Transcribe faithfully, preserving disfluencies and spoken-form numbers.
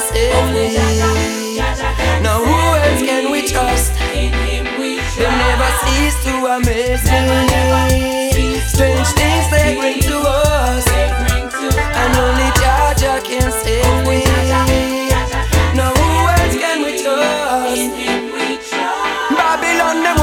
save me. Now who else can we trust? They never cease to amaze me. Strange things they bring to us, and only Jah Jah can save me. Now who else can we trust? Babylon,